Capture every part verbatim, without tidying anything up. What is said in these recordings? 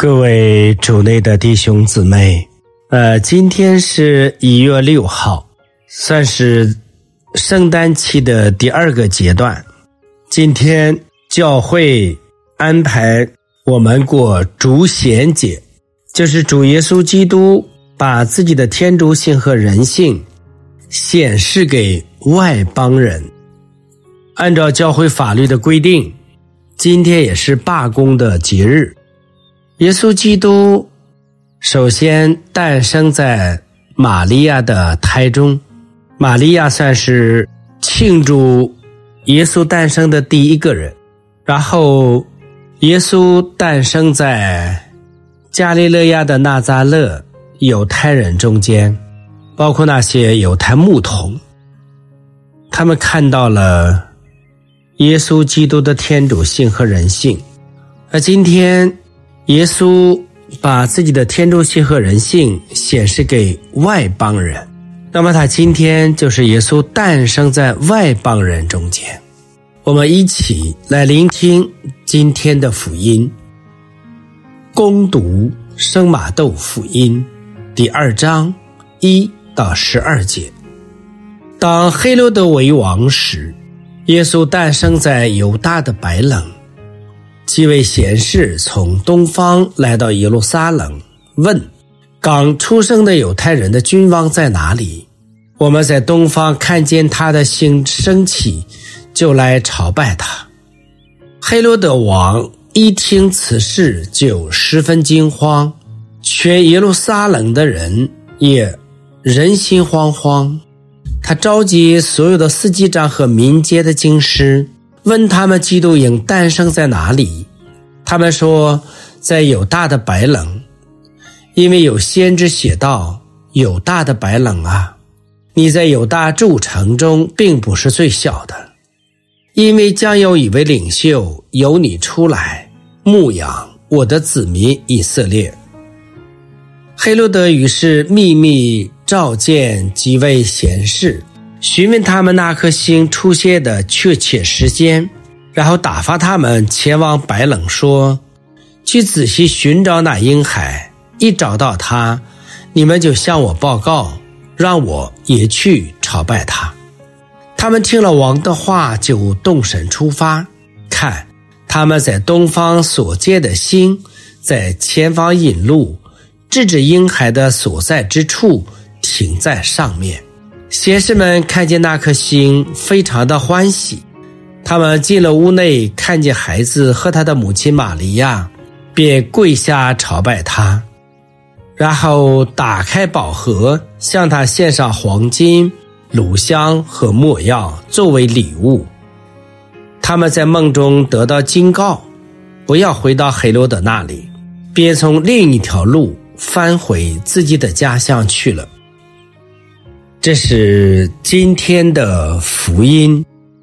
各位主内的弟兄姊妹，呃，今天是一月六号，算是圣诞期的第二个阶段。今天教会安排我们过主显节，就是主耶稣基督把自己的天主性和人性显示给外邦人。按照教会法律的规定，今天也是罢工的节日。耶稣基督首先诞生在玛利亚的胎中，玛利亚算是庆祝耶稣诞生的第一个人。然后耶稣诞生在加利肋亚的纳匝勒犹太人中间，包括那些犹太牧童，他们看到了耶稣基督的天主性和人性。而今天耶稣把自己的天主性和人性显示给外邦人，那么他今天就是耶稣诞生在外邦人中间。我们一起来聆听今天的福音，恭读圣马窦福音第二章一到十二节。当黑罗德为王时，耶稣诞生在犹大的白冷。几位贤士从东方来到耶路撒冷，问刚出生的犹太人的君王在哪里？我们在东方看见他的星升起，就来朝拜他。黑罗德王一听此事就十分惊慌，全耶路撒冷的人也人心惶惶。他召集所有的司祭长和民间的经师，问他们基督应诞生在哪里。他们说在犹大的白冷，因为有先知写道，犹大的白冷啊，你在犹大诸城中并不是最小的，因为将有一位领袖由你出来牧养我的子民以色列。黑罗德于是秘密召见几位贤士，询问他们那颗星出现的确切时间，然后打发他们前往白冷，说去仔细寻找那婴孩，一找到他，你们就向我报告，让我也去朝拜他。他们听了王的话，就动身出发。看，他们在东方所见的星，在前方引路，直至婴孩的所在之处，停在上面。贤士们看见那颗星，非常的欢喜。他们进了屋内，看见孩子和他的母亲玛利亚，便跪下朝拜他，然后打开宝盒，向他献上黄金、乳香和没药作为礼物。他们在梦中得到警告，不要回到黑罗德那里，便从另一条路返回自己的家乡去了。这是今天的福音。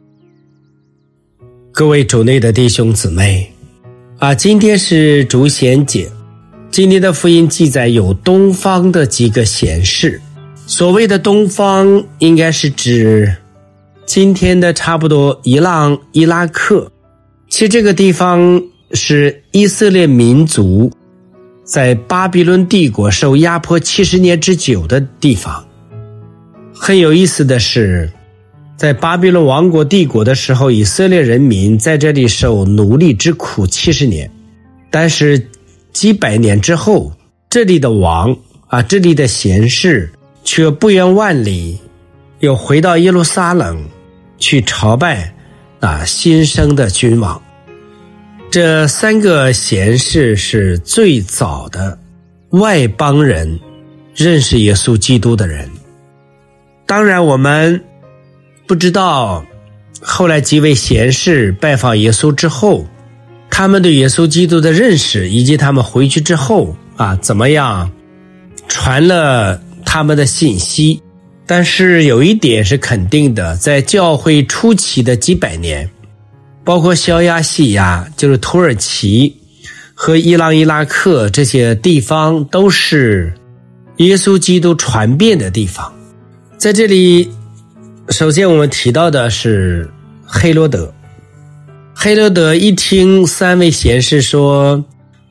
各位主内的弟兄姊妹啊，今天是主显节。今天的福音记载有东方的几个贤士。所谓的东方，应该是指今天的差不多伊朗、伊拉克。其实这个地方是以色列民族在巴比伦帝国受压迫七十年之久的地方。很有意思的是，在巴比伦王国帝国的时候，以色列人民在这里受奴隶之苦七十年，但是几百年之后，这里的王啊，这里的贤士却不远万里，又回到耶路撒冷去朝拜啊新生的君王。这三个贤士是最早的外邦人认识耶稣基督的人。当然我们不知道后来几位贤士拜访耶稣之后，他们对耶稣基督的认识，以及他们回去之后啊怎么样传了他们的信息。但是有一点是肯定的，在教会初期的几百年，包括小亚细亚，就是土耳其和伊朗、伊拉克这些地方，都是耶稣基督传遍的地方。在这里首先我们提到的是黑罗德。黑罗德一听三位贤士说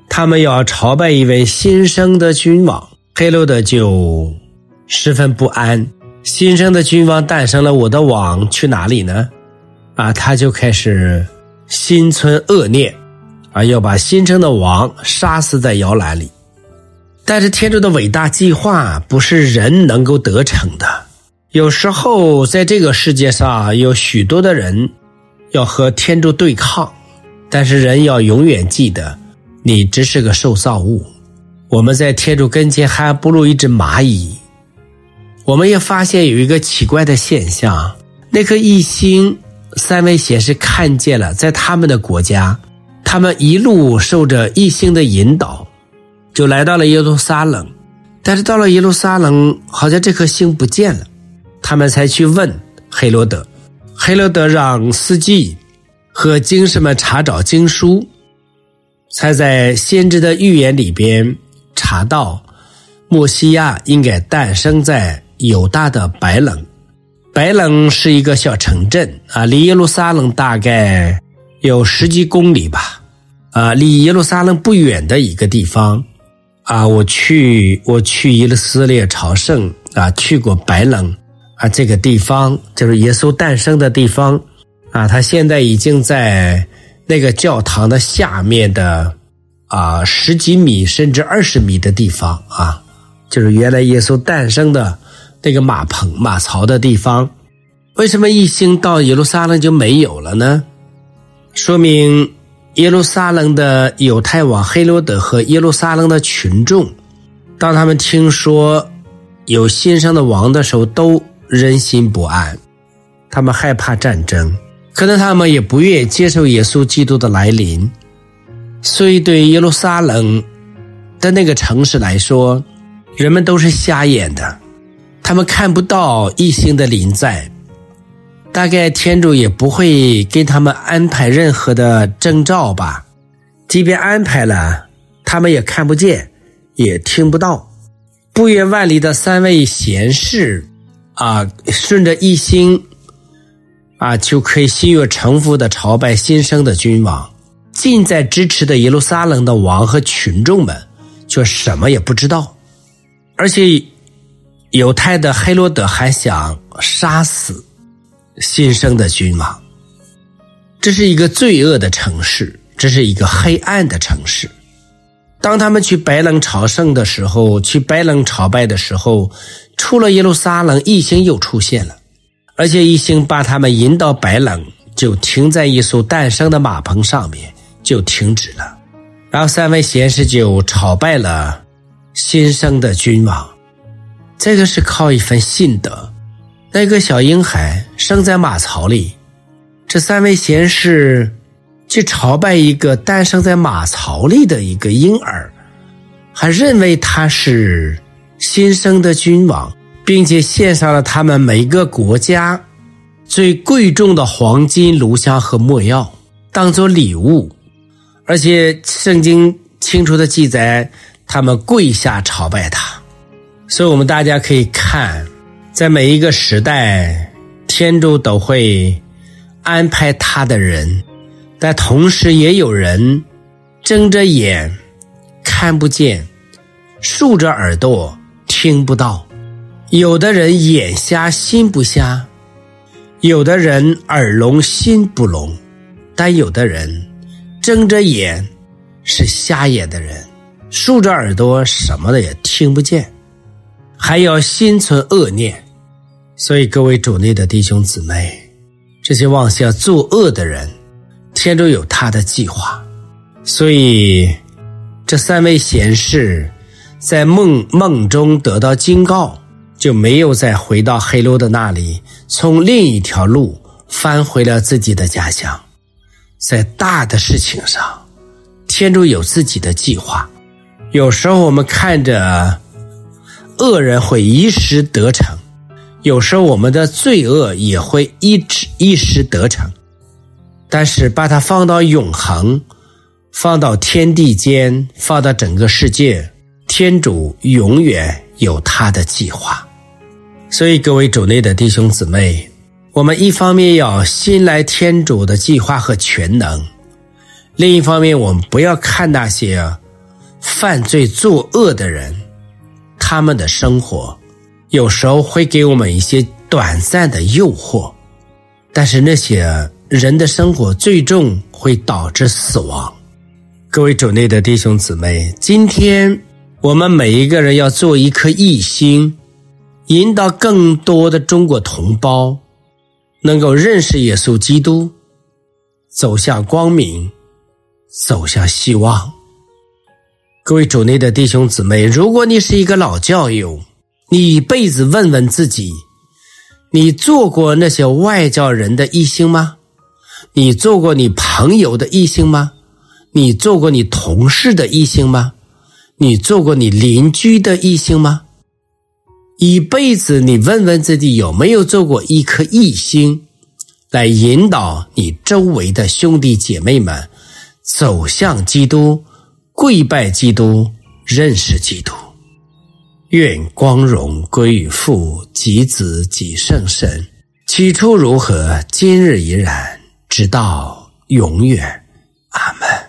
他们要朝拜一位新生的君王，黑罗德就十分不安。新生的君王诞生了，我的王去哪里呢？啊，他就开始心存恶念，啊，要把新生的王杀死在摇篮里。但是天主的伟大计划不是人能够得逞的。有时候在这个世界上有许多的人要和天主对抗，但是人要永远记得，你只是个受造物，我们在天主跟前还不如一只蚂蚁。我们也发现有一个奇怪的现象，那颗异星三位贤士看见了，在他们的国家，他们一路受着异星的引导，就来到了耶路撒冷。但是到了耶路撒冷，好像这颗星不见了，他们才去问黑罗德。黑罗德让司祭和经师们查找经书，才在先知的预言里边查到默西亚应该诞生在犹大的白冷。白冷是一个小城镇啊，离耶路撒冷大概有十几公里吧，啊，离耶路撒冷不远的一个地方啊。我去我去以色列朝圣啊，去过白冷啊，这个地方就是耶稣诞生的地方啊。他现在已经在那个教堂的下面的啊十几米甚至二十米的地方啊，就是原来耶稣诞生的那个马棚马槽的地方。为什么一星到耶路撒冷就没有了呢？说明耶路撒冷的犹太王黑罗德和耶路撒冷的群众，当他们听说有新生的王的时候，都人心不安，他们害怕战争，可能他们也不愿意接受耶稣基督的来临。所以对耶路撒冷的那个城市来说，人们都是瞎眼的，他们看不到异星的临在，大概天主也不会给他们安排任何的征兆吧，即便安排了，他们也看不见，也听不到。不远万里的三位贤士啊，顺着异星啊，就可以心悦诚服的朝拜新生的君王。近在咫尺的耶路撒冷的王和群众们却什么也不知道，而且犹太的黑罗德还想杀死新生的君王。这是一个罪恶的城市，这是一个黑暗的城市。当他们去白冷朝圣的时候，去白冷朝拜的时候，出了耶路撒冷，异星又出现了，而且异星把他们引到白冷，就停在耶稣诞生的马棚上面，就停止了。然后三位贤士就朝拜了新生的君王。这个是靠一份信德。那个小婴孩生在马槽里，这三位贤士去朝拜一个诞生在马槽里的一个婴儿，还认为他是新生的君王，并且献上了他们每个国家最贵重的黄金、炉香和没药当作礼物。而且圣经清楚的记载，他们跪下朝拜他。所以我们大家可以看，在每一个时代，天主都会安排他的人，但同时也有人睁着眼看不见，竖着耳朵听不到。有的人眼瞎心不瞎，有的人耳聋心不聋，但有的人睁着眼是瞎眼的人，竖着耳朵什么的也听不见，还要心存恶念。所以各位主内的弟兄姊妹，这些妄想作恶的人，天主有他的计划。所以这三位贤士在梦梦中得到警告，就没有再回到黑罗德那里，从另一条路返回了自己的家乡。在大的事情上，天主有自己的计划。有时候我们看着恶人会一时得逞，有时候我们的罪恶也会一时一时得逞，但是把它放到永恒，放到天地间，放到整个世界，天主永远有他的计划。所以各位主内的弟兄姊妹，我们一方面要信赖天主的计划和全能，另一方面我们不要看那些犯罪作恶的人，他们的生活有时候会给我们一些短暂的诱惑，但是那些人的生活最终会导致死亡。各位主内的弟兄姊妹，今天我们每一个人要做一颗义心，引导更多的中国同胞能够认识耶稣基督，走向光明，走向希望。各位主内的弟兄姊妹，如果你是一个老教友，你一辈子问问自己，你做过那些外教人的义心吗？你做过你朋友的义心吗？你做过你同事的义心吗？你做过你邻居的义心吗？一辈子你问问自己，有没有做过一颗义心，来引导你周围的兄弟姐妹们走向基督，跪拜基督，认识基督。愿光荣归于父及子及圣神，起初如何，今日依然，直到永远。阿们。